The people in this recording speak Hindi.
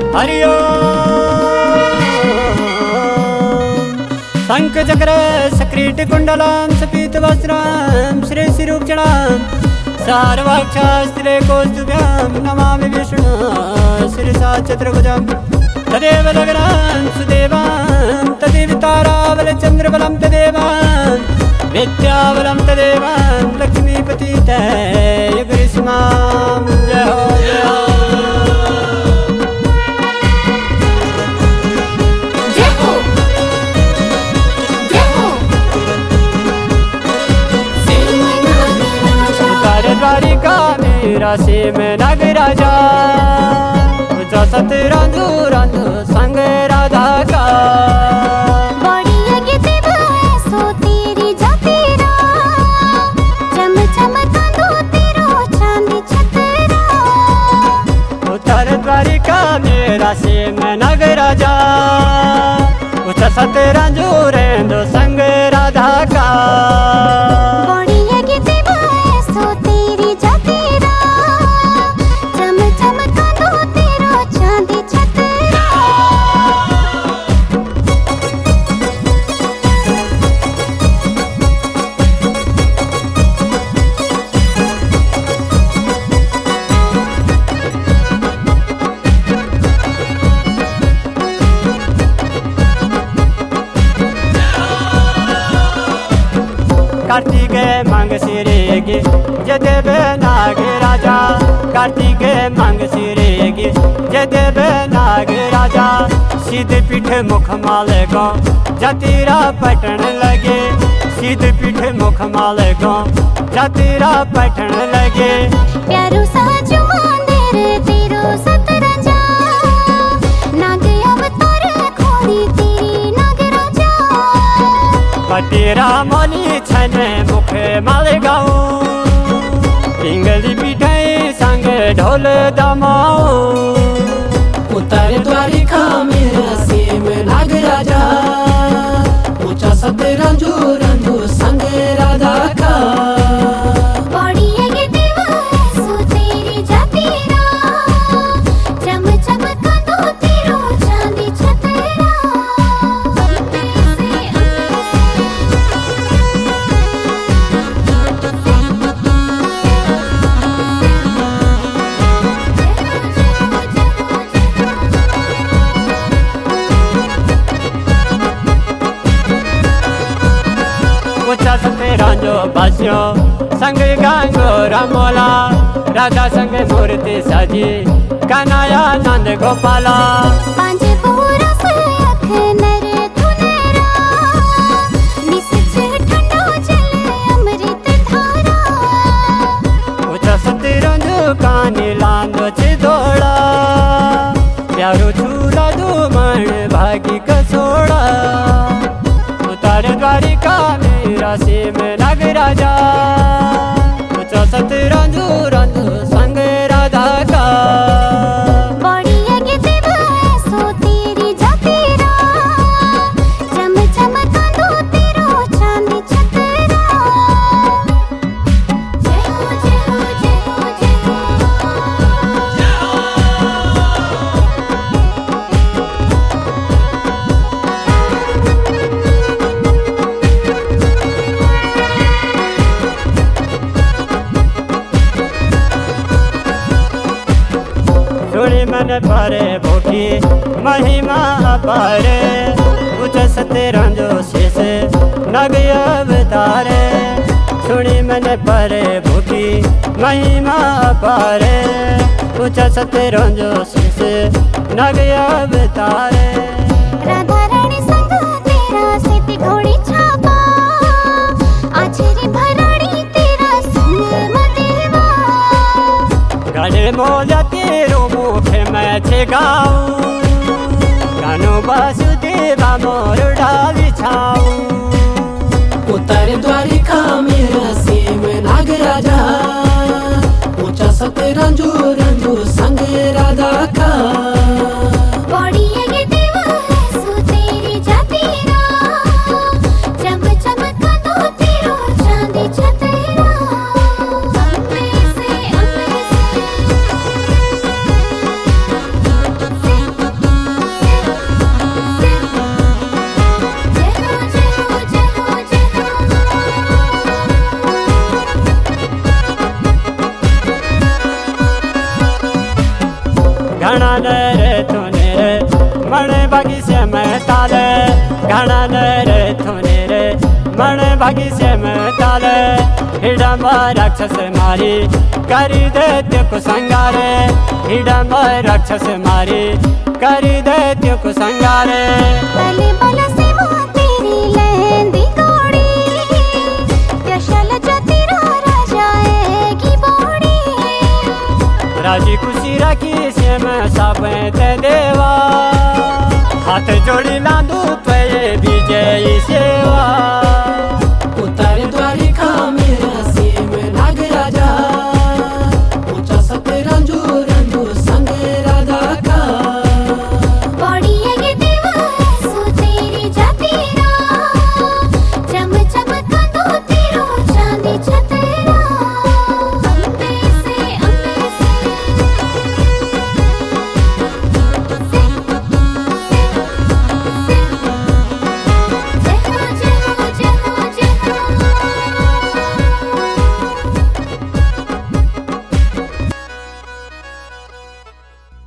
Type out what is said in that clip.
हरि शंख चक्र सक्रीट कुंडलां सपीत वस्त्रां श्री शिरूक्षणां सार्वाक्षास्त्रे कौस्तुभ्यां नमामि विष्णु शिरसा चतुर्भुजं तदेव लग्नां सुदेवां तदेव ताराबलं चन्द्रबलं तदेवां विद्याबलं तदेवां लक्ष्मीपतितये गुरुस्मां जय हो जय हो। द्वारिका मेरा से मैं नागराजा पूजा सत रांधो रांधो संग राधा का सो तेरी जातेरा चम चम कांदो तेरो चांदी छतरा। उत्तर द्वारिका मेरा से मैं नागराजा पूजा सत रांधो रांधो संग राधा का कार्तिक मांग सिरेगी जदेव नाग राजा कार्तिक मांग सिरेगी जदेव नाग राजा सिद्ध पीठ मुख माल गो जतीरा पटन लगे सिद्ध पीठ मुख माल गो जतीरा पटन लगे। प्यारो साजो मंदिर तेरो सतराजा नाग अवतार खोली तेरी नाग राजा पटेरा मोली छन मुख माल गाऊ पिंगली पिठाई संग ढोल दमाऊ। उत्तर द्वारिका मेरा से मैं नाग राजा ऊंचा सत रंजू रंजू संग राधा का रांझो बास्यो संग गांगो रामोला राधा संग मूर्ति साजी कनाया नंद गोपाला पांच पूरा से अख नर धुनेरा निस ठंडो चले अमृत धारा। ऊंचा सतरंज कानी लांदो चिदोड़ा प्यारो छूला दो मन भागी कसोड़ा। उत्तर द्वारिका मेरा से मैं नाग राजा ऊंचा सत रंजू रंजू संग राधा का सो तेरी जातेरा चम चम कांदो तेरो चांदी छतरा। जय हो जय हो जय हो जय मन पारे भूखी महिमा अपारे उच्च सतरंजो शेष नग अवतारे सुनी मन पारे भूखी महिमा अपारे उच्च सतरंजो शेष नग अवतारे। राधा रानी संग तेरा सिद्धि घोड़ी छापा आचरी भराड़ी तेरा संग मदेवा गाड़े मोजा तेरो मुख मैं छे गाऊं गानो वासुदेवा मोर डाली छाऊं। उत्तर द्वारिका मेरा से मैं नाग राजा ऊंचा सत रंजू रंजू संग राधा का सो तेरी जातेरा चम चम कांदो तेरो चांदी छतरा। अम्बे से घना रे थोने रे मन भागी से मैं ताले घना रे थोने रे मन भागी से मैं ताले हिडम्ब राक्षस मारी करी दैत्य को संगारे हिडम्ब राक्षस मारी करी दैत्य को संगारे तले बल से मां तेरी लहंदी कोड़ी यशल जो तेरा राजाएगी बोड़ी राजी खुशी रखी से मैं सब ते देवा हाथ जोड़ी लांदू पे विजयी सेवा।